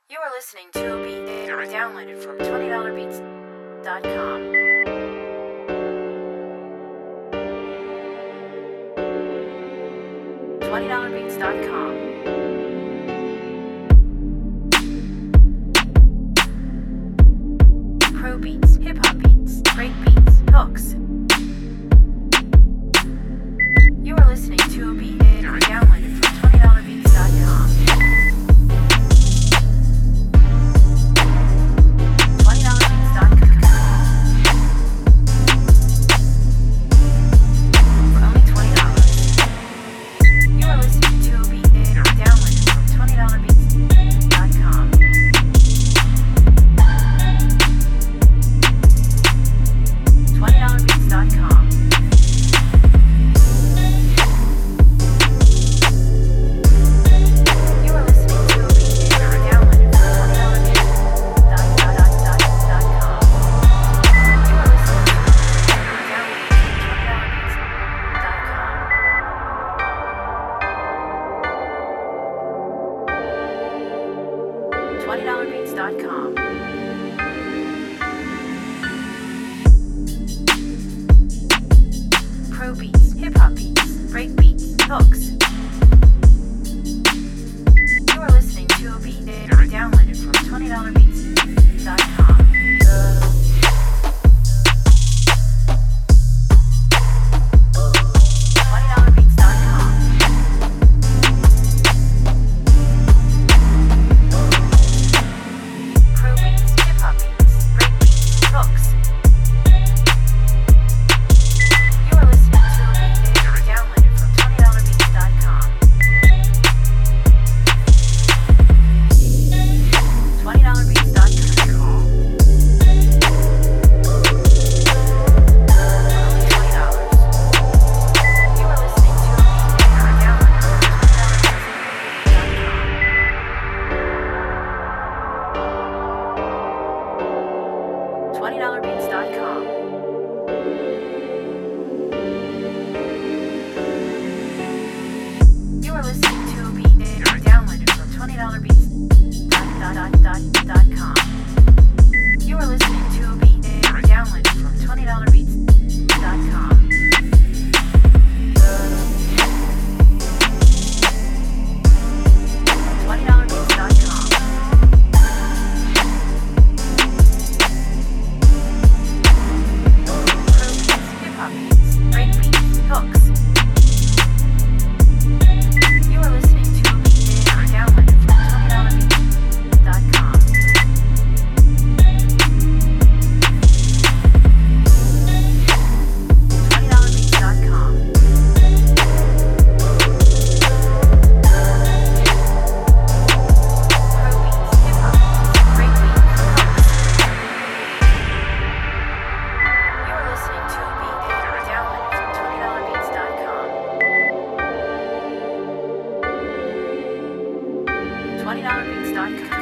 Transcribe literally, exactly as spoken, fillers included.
You are listening to a beat downloaded from twenty dollar beats dot com. twenty dollar beats dot com. Pro beats, hip hop beats, break beats, hooks. You are listening to a beat downloaded from twenty dollar beats dot com. twenty dollar beats dot com. For only twenty dollars. You are listening to a beat downloaded from twenty dollar beats dot com. twenty dollar beats dot com. You are listening to a beat downloaded from twenty dollar beats dot com. You are listening to a beat downloaded from twenty dollar beats dot com. twenty dollar beats dot com. Pro beats, hip hop beats, break beats, hooks. You are listening to a beat downloaded from twenty dollar beats dot com. twenty dollar beats dot com. Pro beats, hip hop beats, break beats, hooks. You are listening to a beat downloaded from twenty dollar beats dot com. twenty dollar beats dot com. For only twenty dollars. You are listening to a beat downloaded from twenty dollar beats dot com. You are listening to a beat downloaded from twenty dollar beats dot com. You are listening to a beat downloaded from twenty dollar beats dot com. twenty dollar beats dot com. Pro beats, hip hop beats, break beats, hooks. You are listening to a beat downloaded from twenty dollar beats dot com. twenty dollar beats dot com. Pro beats, hip hop beats, break beats, hooks. You are listening to a beat downloaded from twenty dollar beats dot com. twenty dollar beats dot com.